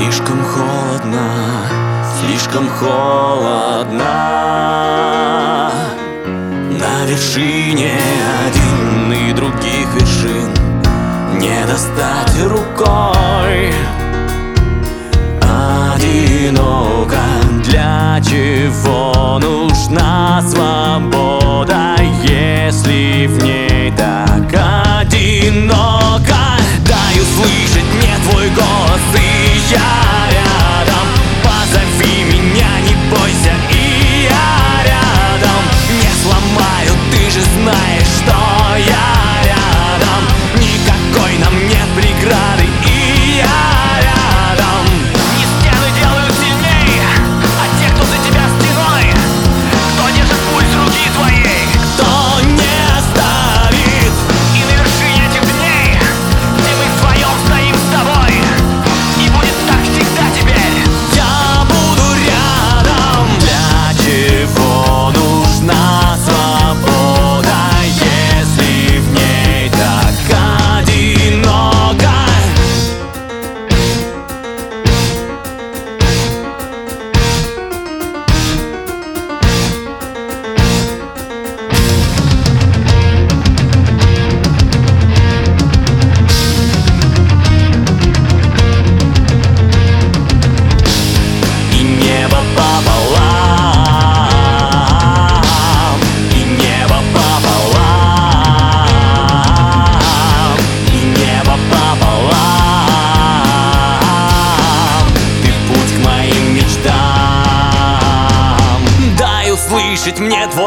Слишком холодно, слишком холодно. На вершине один и других вершин не достать рукой. Одиноко, для чего нужна свобода, если в ней так одиноко? Дай услышать мне твой голос, и я рядом. Позови меня, не бойся, и я рядом. Не сломаю, ты же знаешь, что я рядом. Никакой нам нет преграды, и я рядом. Не стены делают сильней, а те, кто за тебя стеной, кто держит пульс руки твоей, Кто не оставит. и на вершине этих дней, где мы вдвоем стоим с тобой, и будет так всегда теперь. Я буду рядом. Для чего нужна свобода, если в ней так одиноко? И небо пополам, и небо пополам, и небо пополам. Ты путь к моим мечтам. Дай услышать мне твой